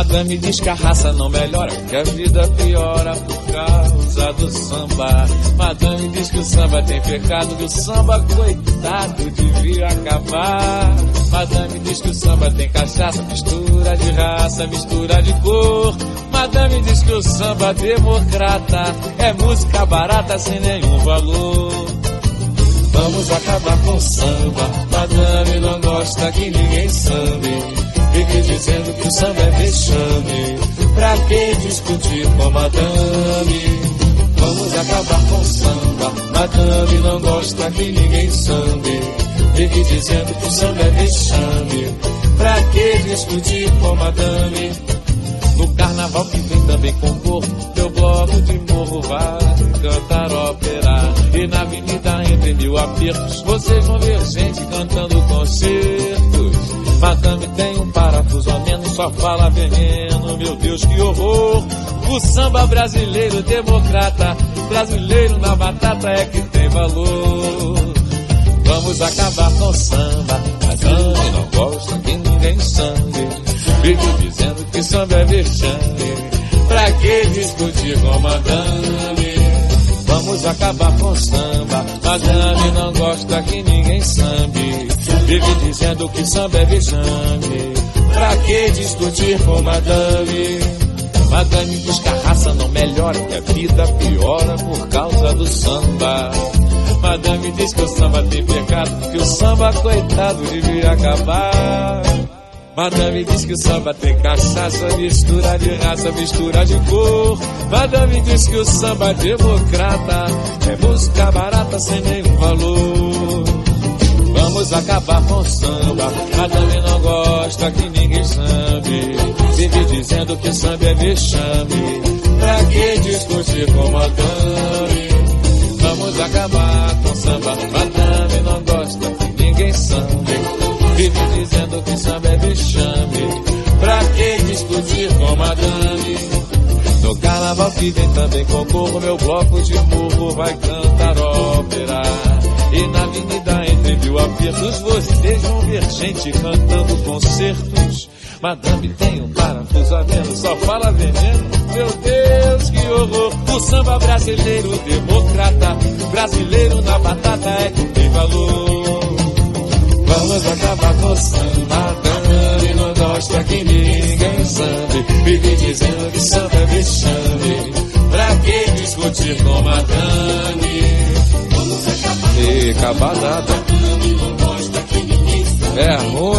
Madame diz que a raça não melhora, que a vida piora por causa do samba. Madame diz que o samba tem pecado, que o samba, coitado, devia acabar. Madame diz que o samba tem cachaça, mistura de raça, mistura de cor. Madame diz que o samba democrata é música barata sem nenhum valor. Vamos acabar com o samba, Madame não gosta que ninguém sambe. Fique dizendo que o samba é vexame, pra que discutir com Madame? Vamos acabar com o samba, Madame não gosta que ninguém sambe. Fique dizendo que o samba é vexame, pra que discutir com Madame? No carnaval que vem também compor, meu bloco de morro vai cantar ópera. E na avenida entre mil apertos, vocês vão ver gente cantando concertos. Madame tem um parafuso a menos, só fala veneno, meu Deus que horror. O samba brasileiro democrata, brasileiro na batata é que tem valor. Vamos acabar com o samba, Madame não gosta que ninguém sambe. Fico dizendo que samba é vexame, pra que discutir com Madame? Vamos acabar com o samba, Madame não gosta que ninguém sambe. Vive dizendo que samba é vexame, pra que discutir com Madame? Madame diz que a raça não melhora, que a vida piora por causa do samba. Madame diz que o samba tem pecado, que o samba, coitado, devia acabar. Madame diz que o samba tem cachaça, mistura de raça, mistura de cor. Madame diz que o samba democrata é música barata sem nenhum valor. Vamos acabar com o samba, Madame não gosta que ninguém sambe. Vive dizendo que samba é vexame, pra que discutir com Madame? Vamos acabar com o samba, Madame não gosta que ninguém sambe. Vive dizendo que samba é vexame, pra que discutir com Madame? No carnaval que vem também concorro, meu bloco de morro vai cantar ópera. E na avenida entre mil apertos, vocês vão ver gente cantando concertos. Madame tem um parafuso a menos, só fala veneno, meu Deus que horror. O samba brasileiro democrata, brasileiro na batata é que tem valor. Vamos acabar com o samba, Madame não gosta que ninguém sambe. Vive dizendo que samba é vexame, pra que discutir com Madame? Vamos acabar com o samba, Madame não gosta que ninguém sambe. É ruim.